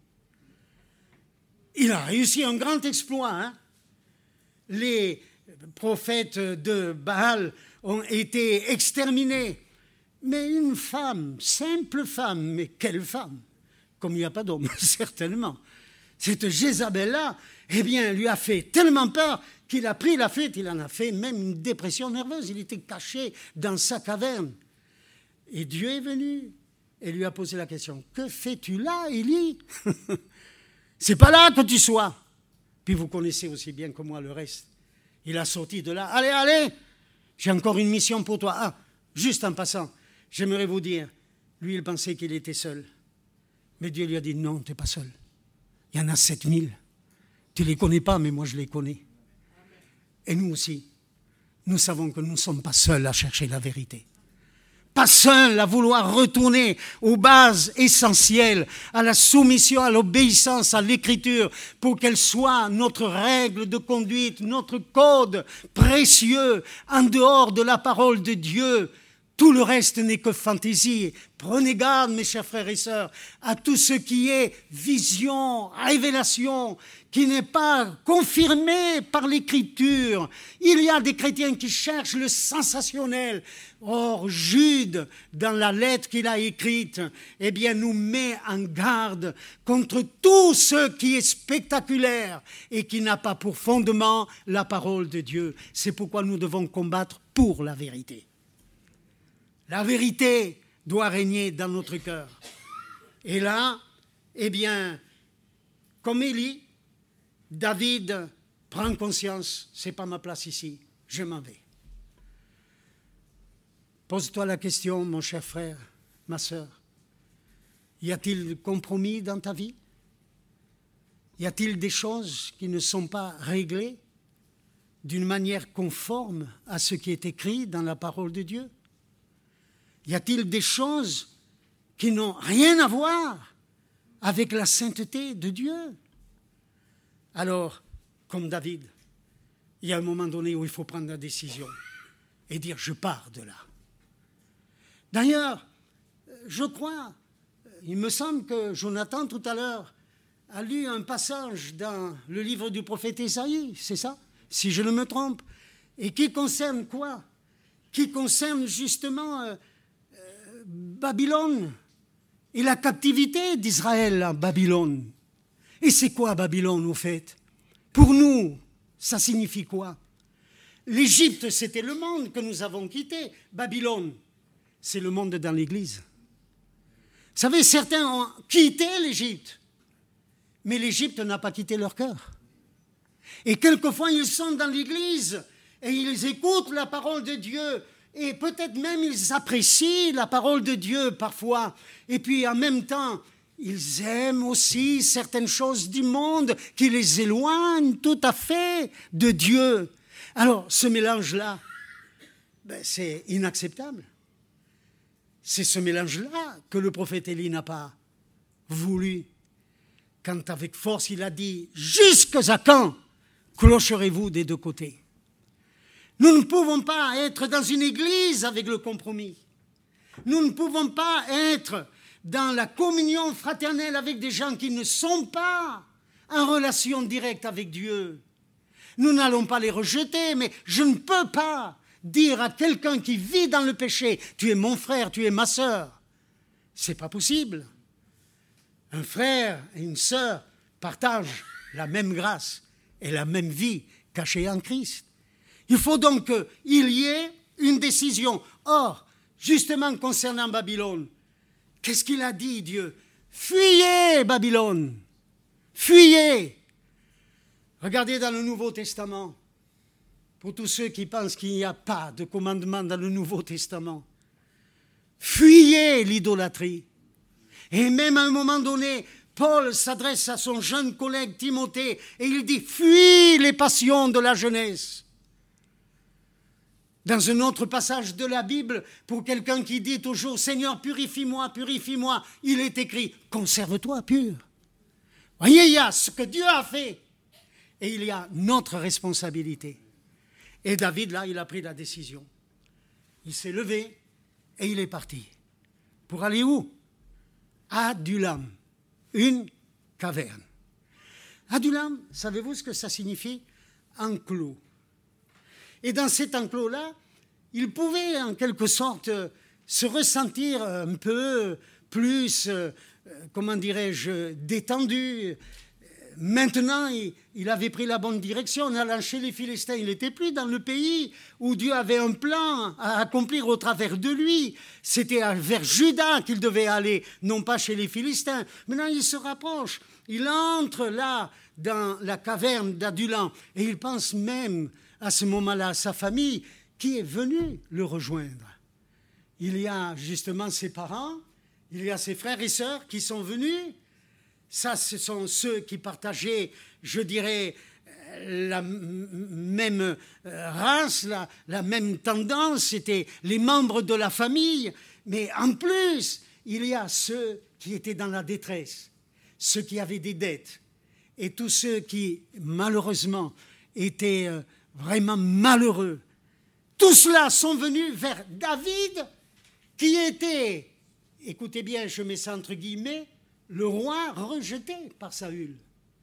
Il a réussi un grand exploit. Hein? Les prophètes de Baal ont été exterminés. Mais une femme, simple femme, mais quelle femme? Comme il n'y a pas d'homme, certainement. Cette Jézabel-là, lui a fait tellement peur qu'il a pris la fuite. Il en a fait même une dépression nerveuse. Il était caché dans sa caverne. Et Dieu est venu et lui a posé la question. Que fais-tu là, Élie? C'est pas là que tu sois. Puis vous connaissez aussi bien que moi le reste. Il a sorti de là. Allez, j'ai encore une mission pour toi. Ah, juste en passant, j'aimerais vous dire, lui, il pensait qu'il était seul. Mais Dieu lui a dit, non, tu n'es pas seul. Il y en a 7000. Tu ne les connais pas, mais moi je les connais. Et nous aussi, nous savons que nous ne sommes pas seuls à chercher la vérité. Pas seuls à vouloir retourner aux bases essentielles, à la soumission, à l'obéissance, à l'écriture, pour qu'elle soit notre règle de conduite, notre code précieux, en dehors de la parole de Dieu. Tout le reste n'est que fantaisie. Prenez garde, mes chers frères et sœurs, à tout ce qui est vision, révélation, qui n'est pas confirmé par l'Écriture. Il y a des chrétiens qui cherchent le sensationnel. Or, Jude, dans la lettre qu'il a écrite, nous met en garde contre tout ce qui est spectaculaire et qui n'a pas pour fondement la parole de Dieu. C'est pourquoi nous devons combattre pour la vérité. La vérité doit régner dans notre cœur. Et là, comme Élie, David prend conscience, c'est pas ma place ici, je m'en vais. Pose-toi la question, mon cher frère, ma sœur. Y a-t-il compromis dans ta vie? Y a-t-il des choses qui ne sont pas réglées d'une manière conforme à ce qui est écrit dans la parole de Dieu? Y a-t-il des choses qui n'ont rien à voir avec la sainteté de Dieu? Alors, comme David, il y a un moment donné où il faut prendre la décision et dire « je pars de là ». D'ailleurs, je crois, il me semble que Jonathan tout à l'heure a lu un passage dans le livre du prophète Ésaïe, c'est ça? Si je ne me trompe. Et qui concerne quoi? Qui concerne justement Babylone et la captivité d'Israël à Babylone. Et c'est quoi Babylone au fait? Pour nous, ça signifie quoi? L'Égypte, c'était le monde que nous avons quitté. Babylone, c'est le monde dans l'Église. Vous savez, certains ont quitté l'Égypte, mais l'Égypte n'a pas quitté leur cœur. Et quelquefois, ils sont dans l'Église et ils écoutent la parole de Dieu. Et peut-être même ils apprécient la parole de Dieu parfois. Et puis en même temps, ils aiment aussi certaines choses du monde qui les éloignent tout à fait de Dieu. Alors ce mélange-là, c'est inacceptable. C'est ce mélange-là que le prophète Élie n'a pas voulu. Quand avec force il a dit « Jusqu'à quand clocherez-vous des deux côtés ?» Nous ne pouvons pas être dans une église avec le compromis. Nous ne pouvons pas être dans la communion fraternelle avec des gens qui ne sont pas en relation directe avec Dieu. Nous n'allons pas les rejeter, mais je ne peux pas dire à quelqu'un qui vit dans le péché, tu es mon frère, tu es ma sœur. C'est pas possible. Un frère et une sœur partagent la même grâce et la même vie cachée en Christ. Il faut donc qu'il y ait une décision. Or, justement concernant Babylone, qu'est-ce qu'il a dit, Dieu? Fuyez, Babylone! Fuyez! Regardez dans le Nouveau Testament, pour tous ceux qui pensent qu'il n'y a pas de commandement dans le Nouveau Testament. Fuyez l'idolâtrie. Et même à un moment donné, Paul s'adresse à son jeune collègue Timothée et il dit « Fuis les passions de la jeunesse ». Dans un autre passage de la Bible, pour quelqu'un qui dit toujours « Seigneur, purifie-moi, purifie-moi », il est écrit « Conserve-toi pur ». Voyez, il y a ce que Dieu a fait et il y a notre responsabilité. Et David, là, il a pris la décision. Il s'est levé et il est parti. Pour aller où? À Adullam, une caverne. Adullam, savez-vous ce que ça signifie? Enclos. Et dans cet enclos-là, il pouvait en quelque sorte se ressentir un peu plus, comment dirais-je, détendu. Maintenant, il avait pris la bonne direction. En allant chez les Philistins, il n'était plus dans le pays où Dieu avait un plan à accomplir au travers de lui. C'était vers Juda qu'il devait aller, non pas chez les Philistins. Maintenant, il se rapproche. Il entre là, dans la caverne d'Adullam, et il pense même à ce moment-là à sa famille qui est venue le rejoindre. Il y a justement ses parents, il y a ses frères et sœurs qui sont venus. Ça, ce sont ceux qui partageaient, je dirais, la même race, la même tendance. C'était les membres de la famille. Mais en plus, il y a ceux qui étaient dans la détresse, ceux qui avaient des dettes, et tous ceux qui, malheureusement, étaient vraiment malheureux. Tous cela sont venus vers David, qui était, écoutez bien, je mets ça entre guillemets, le roi rejeté par Saül.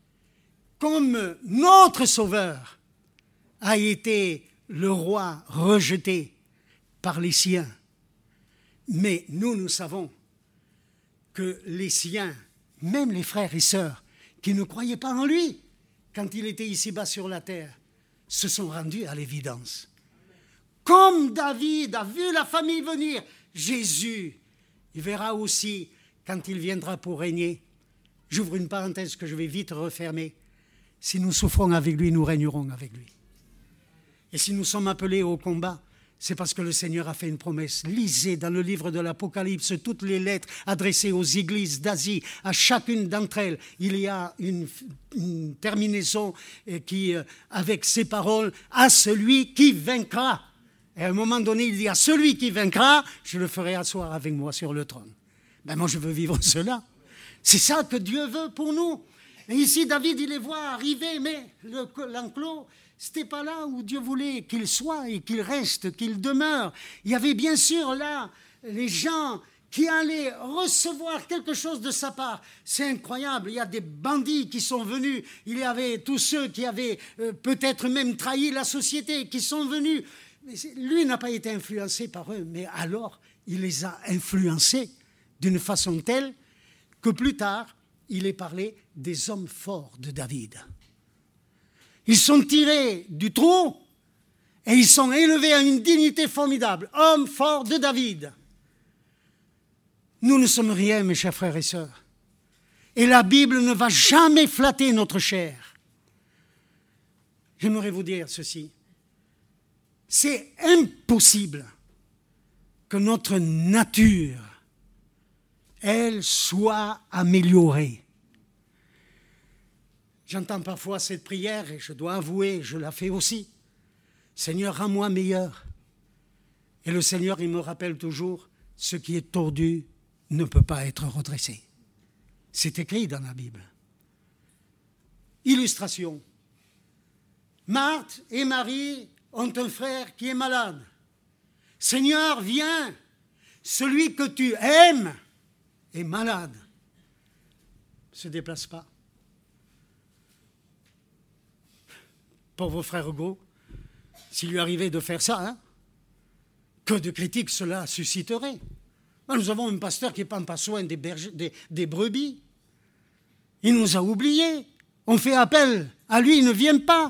Comme notre Sauveur a été le roi rejeté par les siens. Mais nous savons que les siens, même les frères et sœurs, qui ne croyaient pas en lui quand il était ici-bas sur la terre, se sont rendus à l'évidence. Comme David a vu la famille venir, Jésus, il verra aussi quand il viendra pour régner. J'ouvre une parenthèse que je vais vite refermer. Si nous souffrons avec lui, nous régnerons avec lui. Et si nous sommes appelés au combat, c'est parce que le Seigneur a fait une promesse. Lisez dans le livre de l'Apocalypse toutes les lettres adressées aux églises d'Asie. À chacune d'entre elles, il y a une terminaison qui, avec ces paroles, « à celui qui vaincra ». Et à un moment donné, il dit « à celui qui vaincra, je le ferai asseoir avec moi sur le trône ». Ben moi, je veux vivre cela. C'est ça que Dieu veut pour nous. Et ici, David, il les voit arriver, mais l'enclos, ce n'était pas là où Dieu voulait qu'il soit et qu'il reste, qu'il demeure. Il y avait bien sûr là les gens qui allaient recevoir quelque chose de sa part. C'est incroyable, il y a des bandits qui sont venus, il y avait tous ceux qui avaient peut-être même trahi la société, qui sont venus. Mais lui n'a pas été influencé par eux, mais alors il les a influencés d'une façon telle que plus tard, il est parlé des hommes forts de David. Ils sont tirés du trou et ils sont élevés à une dignité formidable. Hommes forts de David. Nous ne sommes rien, mes chers frères et sœurs. Et la Bible ne va jamais flatter notre chair. J'aimerais vous dire ceci. C'est impossible que notre nature, elle, soit améliorée. J'entends parfois cette prière et je dois avouer, je la fais aussi. Seigneur, rends-moi meilleur. Et le Seigneur, il me rappelle toujours, ce qui est tordu ne peut pas être redressé. C'est écrit dans la Bible. Illustration. Marthe et Marie ont un frère qui est malade. Seigneur, viens, celui que tu aimes est malade. Ne se déplace pas. pauvre frère Hugo, s'il lui arrivait de faire ça, hein, que de critiques cela susciterait. Nous avons un pasteur qui ne prend pas soin des brebis. Il nous a oubliés. On fait appel à lui, il ne vient pas.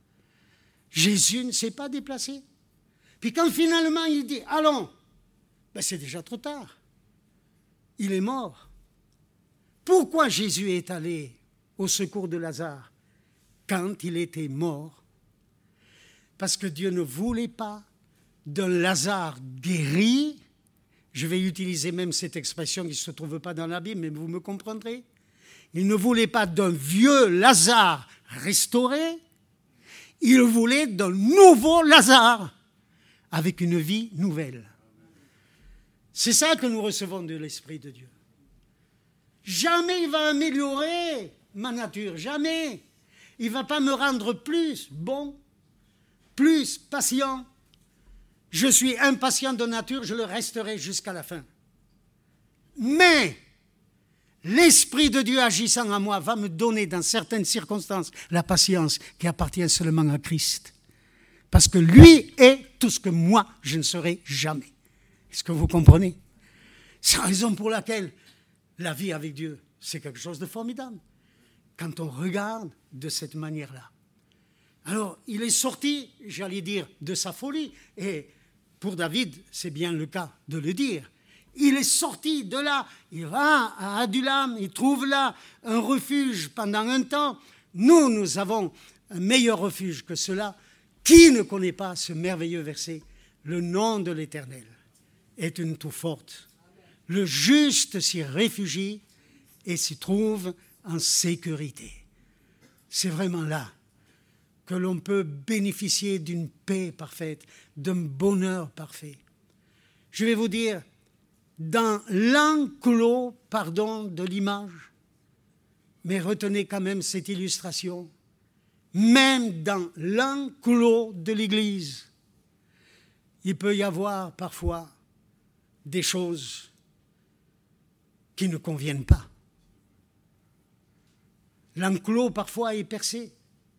Jésus ne s'est pas déplacé. Puis quand finalement il dit « Allons », c'est déjà trop tard. Il est mort. Pourquoi Jésus est allé au secours de Lazare quand il était mort? Parce que Dieu ne voulait pas d'un Lazare guéri. Je vais utiliser même cette expression qui ne se trouve pas dans la Bible, mais vous me comprendrez. Il ne voulait pas d'un vieux Lazare restauré, il voulait d'un nouveau Lazare avec une vie nouvelle. C'est ça que nous recevons de l'Esprit de Dieu. Jamais il va améliorer ma nature, jamais. Il ne va pas me rendre plus bon, plus patient. Je suis impatient de nature, je le resterai jusqu'à la fin. Mais l'Esprit de Dieu agissant en moi va me donner dans certaines circonstances la patience qui appartient seulement à Christ. Parce que lui est tout ce que moi, je ne serai jamais. Est-ce que vous comprenez? C'est la raison pour laquelle la vie avec Dieu, c'est quelque chose de formidable. Quand on regarde de cette manière-là. Alors, il est sorti, j'allais dire, de sa folie. Et pour David, c'est bien le cas de le dire. Il est sorti de là, il va à Adulam, il trouve là un refuge pendant un temps. Nous avons un meilleur refuge que cela. Qui ne connaît pas ce merveilleux verset? Le nom de l'Éternel est une tour forte. Le juste s'y réfugie et s'y trouve en sécurité. C'est vraiment là que l'on peut bénéficier d'une paix parfaite, d'un bonheur parfait. Je vais vous dire, dans l'enclos, de l'image, mais retenez quand même cette illustration, même dans l'enclos de l'Église, il peut y avoir parfois des choses qui ne conviennent pas. L'enclos parfois est percé.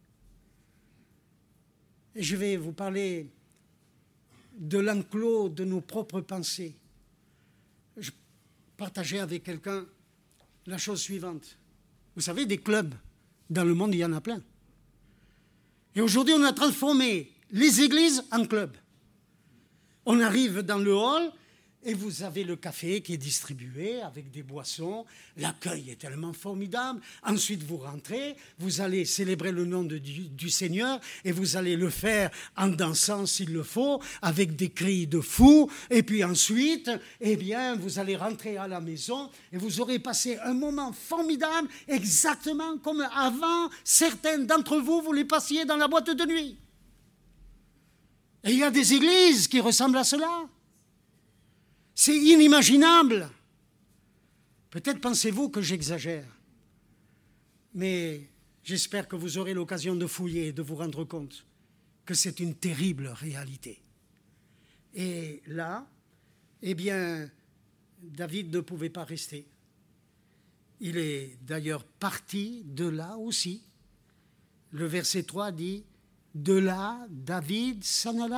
Et je vais vous parler de l'enclos de nos propres pensées. Je partageais avec quelqu'un la chose suivante. Vous savez, des clubs, dans le monde, il y en a plein. Et aujourd'hui, on a transformé les églises en clubs. On arrive dans le hall et vous avez le café qui est distribué avec des boissons. L'accueil est tellement formidable. Ensuite, vous rentrez, vous allez célébrer le nom du Seigneur et vous allez le faire en dansant s'il le faut, avec des cris de fous. Et puis ensuite, vous allez rentrer à la maison et vous aurez passé un moment formidable, exactement comme avant, certains d'entre vous, vous les passiez dans la boîte de nuit. Et il y a des églises qui ressemblent à cela. C'est inimaginable. Peut-être pensez-vous que j'exagère, mais j'espère que vous aurez l'occasion de fouiller et de vous rendre compte que c'est une terrible réalité. Et là, David ne pouvait pas rester. Il est d'ailleurs parti de là aussi. Le verset 3 dit « De là, David s'en alla ».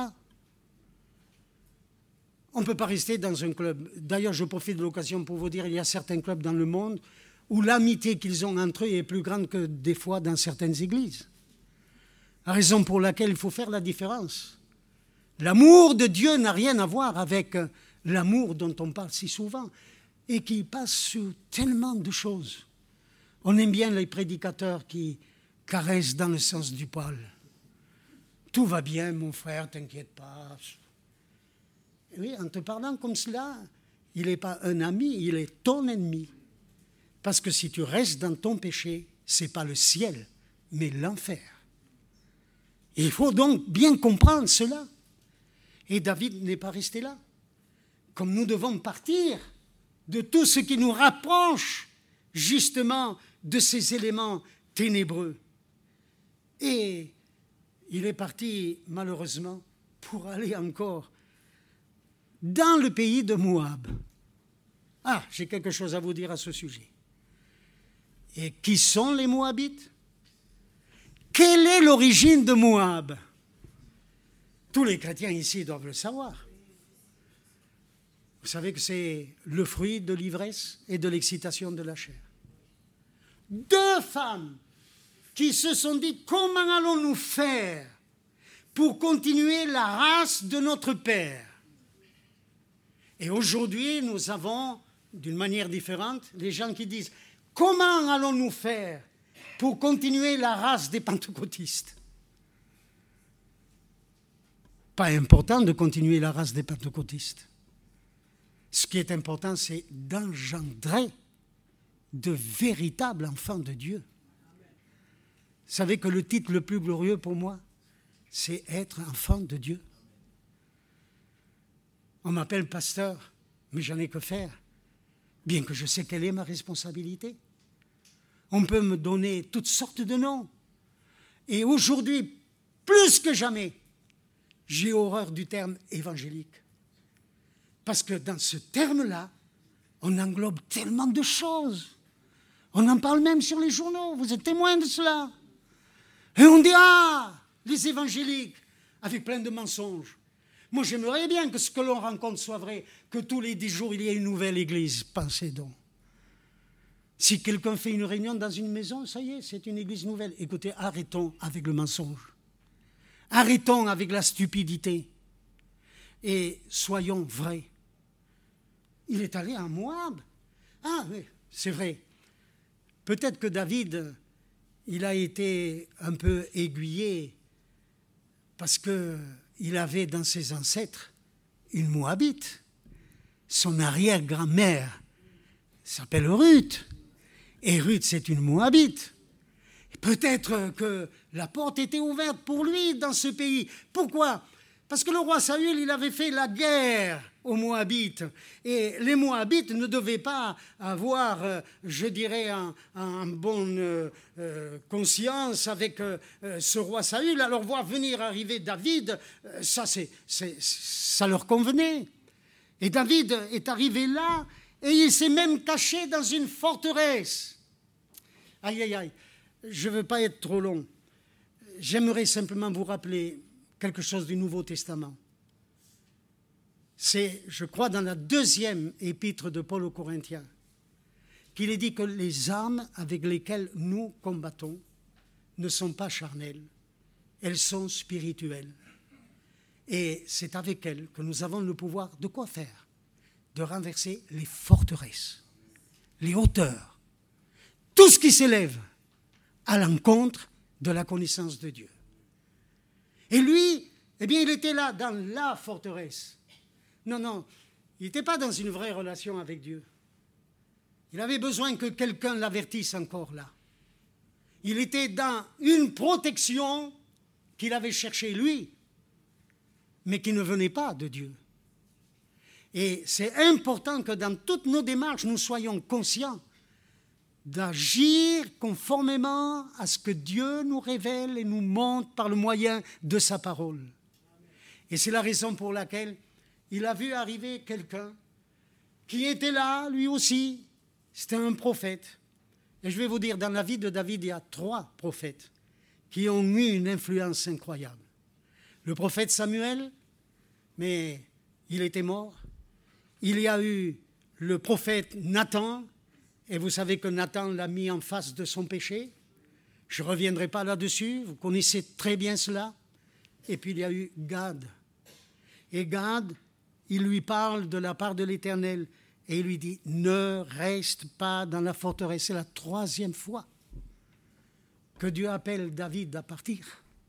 On ne peut pas rester dans un club. D'ailleurs, je profite de l'occasion pour vous dire, il y a certains clubs dans le monde où l'amitié qu'ils ont entre eux est plus grande que des fois dans certaines églises. La raison pour laquelle il faut faire la différence. L'amour de Dieu n'a rien à voir avec l'amour dont on parle si souvent et qui passe sur tellement de choses. On aime bien les prédicateurs qui caressent dans le sens du poil. Tout va bien, mon frère, t'inquiète pas. Oui, en te parlant comme cela, il n'est pas un ami, il est ton ennemi. Parce que si tu restes dans ton péché, ce n'est pas le ciel, mais l'enfer. Il faut donc bien comprendre cela. Et David n'est pas resté là. Comme nous devons partir de tout ce qui nous rapproche justement de ces éléments ténébreux. Et il est parti, malheureusement, pour aller encore dans le pays de Moab. Ah, j'ai quelque chose à vous dire à ce sujet. Et qui sont les Moabites? Quelle est l'origine de Moab? Tous les chrétiens ici doivent le savoir. Vous savez que c'est le fruit de l'ivresse et de l'excitation de la chair. Deux femmes qui se sont dit, comment allons-nous faire pour continuer la race de notre père? Et aujourd'hui, nous avons, d'une manière différente, les gens qui disent, comment allons-nous faire pour continuer la race des pentecôtistes? Pas important de continuer la race des pentecôtistes. Ce qui est important, c'est d'engendrer de véritables enfants de Dieu. Vous savez que le titre le plus glorieux pour moi, c'est être enfant de Dieu. On m'appelle pasteur, mais j'en ai que faire, bien que je sais quelle est ma responsabilité. On peut me donner toutes sortes de noms. Et aujourd'hui, plus que jamais, j'ai horreur du terme évangélique. Parce que dans ce terme-là, on englobe tellement de choses. On en parle même sur les journaux, vous êtes témoins de cela. Et on dit, ah, les évangéliques, avec plein de mensonges. Moi, j'aimerais bien que ce que l'on rencontre soit vrai, que tous les 10 jours, il y ait une nouvelle église. Pensez donc. Si quelqu'un fait une réunion dans une maison, ça y est, c'est une église nouvelle. Écoutez, arrêtons avec le mensonge. Arrêtons avec la stupidité. Et soyons vrais. Il est allé à Moab. Ah, oui, c'est vrai. Peut-être que David, il a été un peu aiguillé parce qu'il avait dans ses ancêtres une Moabite. Son arrière-grand-mère s'appelle Ruth. Et Ruth, c'est une Moabite. Peut-être que la porte était ouverte pour lui dans ce pays. Pourquoi? Parce que le roi Saül, il avait fait la guerre aux Moabites. Et les Moabites ne devaient pas avoir, je dirais, en bonne conscience avec ce roi Saül. Alors voir venir arriver David, ça leur convenait. Et David est arrivé là et il s'est même caché dans une forteresse. Aïe, aïe, aïe. Je ne veux pas être trop long. J'aimerais simplement vous rappeler quelque chose du Nouveau Testament. C'est, je crois, dans la 2e épître de Paul aux Corinthiens, qu'il est dit que les armes avec lesquelles nous combattons ne sont pas charnelles, elles sont spirituelles. Et c'est avec elles que nous avons le pouvoir de quoi faire? De renverser les forteresses, les hauteurs, tout ce qui s'élève à l'encontre de la connaissance de Dieu. Et lui, eh bien, il était là, dans la forteresse. Non, il n'était pas dans une vraie relation avec Dieu. Il avait besoin que quelqu'un l'avertisse encore là. Il était dans une protection qu'il avait cherchée lui, mais qui ne venait pas de Dieu. Et c'est important que dans toutes nos démarches, nous soyons conscients d'agir conformément à ce que Dieu nous révèle et nous montre par le moyen de sa parole. Et c'est la raison pour laquelle il a vu arriver quelqu'un qui était là, lui aussi. C'était un prophète. Et je vais vous dire, dans la vie de David, il y a 3 prophètes qui ont eu une influence incroyable. Le prophète Samuel, mais il était mort. Il y a eu le prophète Nathan, et vous savez que Nathan l'a mis en face de son péché. Je ne reviendrai pas là-dessus, vous connaissez très bien cela. Et puis il y a eu Gad. Et Gad, il lui parle de la part de l'Éternel, et il lui dit, ne reste pas dans la forteresse. C'est la 3e fois que Dieu appelle David à partir.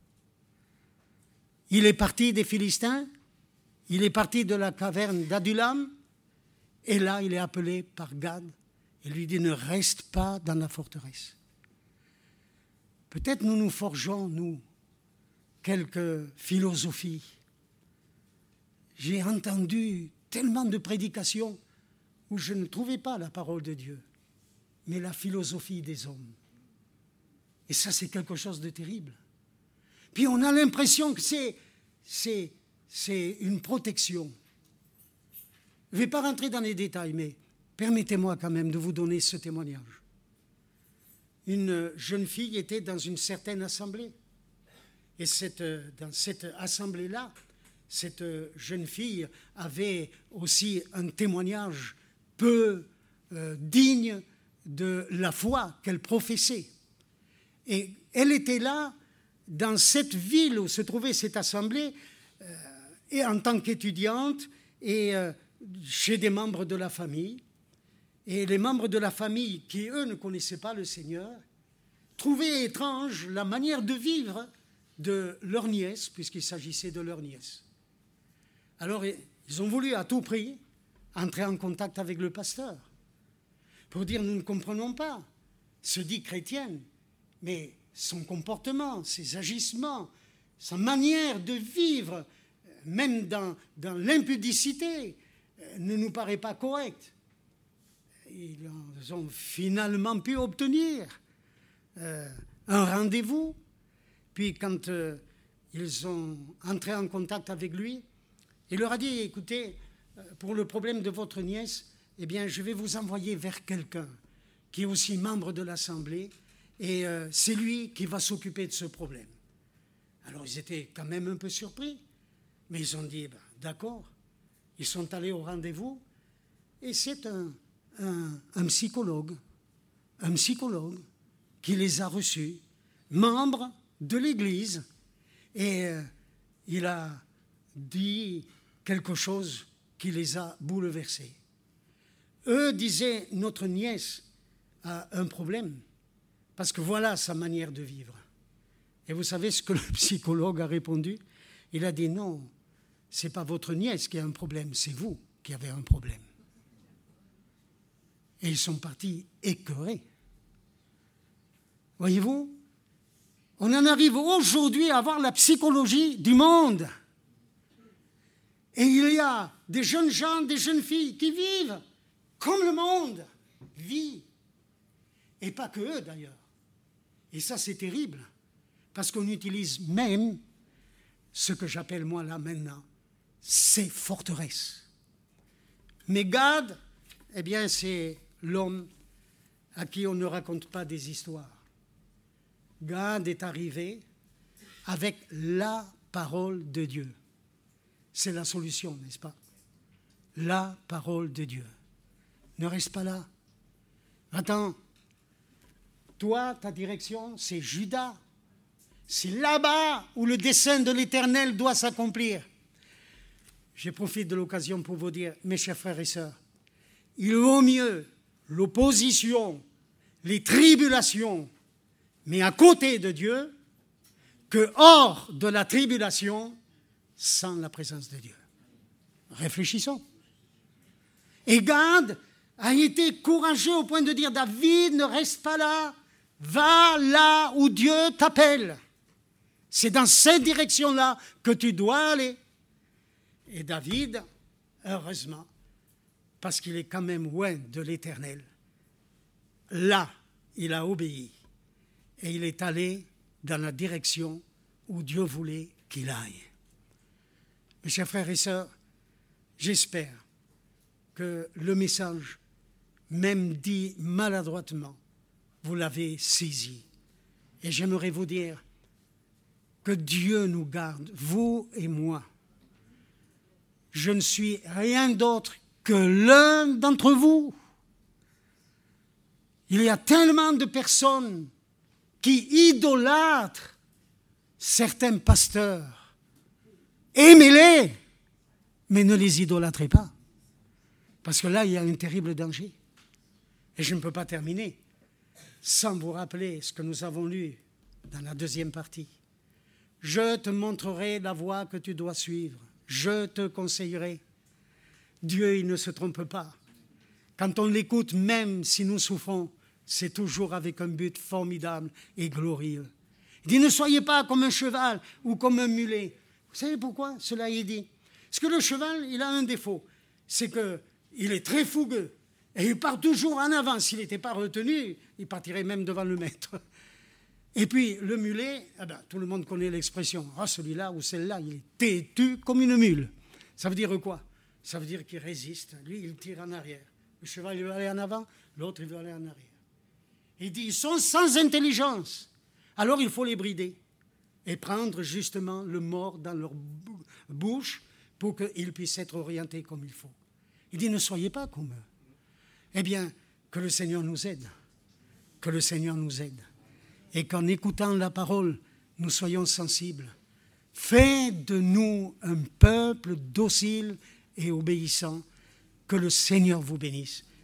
Il est parti des Philistins, il est parti de la caverne d'Adulam, et là il est appelé par Gad. Il lui dit, ne reste pas dans la forteresse. Peut-être nous forgeons, nous, quelques philosophies. J'ai entendu tellement de prédications où je ne trouvais pas la parole de Dieu, mais la philosophie des hommes. Et ça, c'est quelque chose de terrible. Puis on a l'impression que c'est une protection. Je ne vais pas rentrer dans les détails, mais permettez-moi quand même de vous donner ce témoignage. une jeune fille était dans une certaine assemblée. Et dans cette assemblée-là, cette jeune fille avait aussi un témoignage peu digne de la foi qu'elle professait. Et elle était là, dans cette ville où se trouvait cette assemblée, et en tant qu'étudiante, et chez des membres de la famille. Et les membres de la famille, qui eux ne connaissaient pas le Seigneur, trouvaient étrange la manière de vivre de leur nièce, puisqu'il s'agissait de leur nièce. Alors ils ont voulu à tout prix entrer en contact avec le pasteur pour dire: nous ne comprenons pas, se dit chrétienne, mais son comportement, ses agissements, sa manière de vivre, même dans l'impudicité, ne nous paraît pas correcte. Ils ont finalement pu obtenir un rendez-vous. Puis quand ils ont entré en contact avec lui, il leur a dit: écoutez, pour le problème de votre nièce, eh bien, je vais vous envoyer vers quelqu'un qui est aussi membre de l'Assemblée, et c'est lui qui va s'occuper de ce problème. Alors ils étaient quand même un peu surpris, mais ils ont dit: d'accord. Ils sont allés au rendez-vous, et c'est un psychologue qui les a reçus, membre de l'Église, et il a dit quelque chose qui les a bouleversés. Eux disaient: notre nièce a un problème, parce que voilà sa manière de vivre. Et vous savez ce que le psychologue a répondu? Il a dit: non, ce n'est pas votre nièce qui a un problème, c'est vous qui avez un problème. Et ils sont partis écœurés. Voyez-vous, on en arrive aujourd'hui à voir la psychologie du monde. Et il y a des jeunes gens, des jeunes filles qui vivent comme le monde vit. Et pas que eux d'ailleurs. Et ça c'est terrible, parce qu'on utilise même ce que j'appelle moi là maintenant, ces forteresses. Mais Gad, eh bien c'est l'homme à qui on ne raconte pas des histoires. Gad est arrivé avec la parole de Dieu. C'est la solution, n'est-ce pas? La parole de Dieu. Ne reste pas là. Attends, toi, ta direction, c'est Juda. C'est là-bas où le dessein de l'Éternel doit s'accomplir. Je profite de l'occasion pour vous dire, mes chers frères et sœurs, il vaut mieux l'opposition, les tribulations, mais à côté de Dieu, que hors de la tribulation, sans la présence de Dieu. Réfléchissons. Et Gad a été courageux au point de dire: David, ne reste pas là, va là où Dieu t'appelle. C'est dans cette direction-là que tu dois aller. Et David, heureusement, parce qu'il est quand même loin de l'Éternel, là, il a obéi. Et il est allé dans la direction où Dieu voulait qu'il aille. Mes chers frères et sœurs, j'espère que le message, même dit maladroitement, vous l'avez saisi. Et j'aimerais vous dire que Dieu nous garde, vous et moi. Je ne suis rien d'autre que l'un d'entre vous. Il y a tellement de personnes qui idolâtrent certains pasteurs. Aimez-les, mais ne les idolâtrez pas. Parce que là, il y a un terrible danger. Et je ne peux pas terminer sans vous rappeler ce que nous avons lu dans la deuxième partie. Je te montrerai la voie que tu dois suivre. Je te conseillerai. Dieu, il ne se trompe pas. Quand on l'écoute, même si nous souffrons, c'est toujours avec un but formidable et glorieux. Il dit: ne soyez pas comme un cheval ou comme un mulet. Vous savez pourquoi cela est dit? Parce que le cheval, il a un défaut, c'est qu'il est très fougueux et il part toujours en avant. S'il n'était pas retenu, il partirait même devant le maître. Et puis le mulet, tout le monde connaît l'expression: celui-là ou celle-là, il est têtu comme une mule. Ça veut dire quoi? Ça veut dire qu'il résiste. Lui, il tire en arrière. Le cheval, il veut aller en avant, l'autre, il veut aller en arrière. Il dit, ils sont sans intelligence. Alors il faut les brider et prendre justement le mort dans leur bouche pour qu'ils puissent être orientés comme il faut. Il dit, ne soyez pas comme eux. Eh bien, que le Seigneur nous aide. Que le Seigneur nous aide. Et qu'en écoutant la parole, nous soyons sensibles. Faites de nous un peuple docile et obéissant. Que le Seigneur vous bénisse.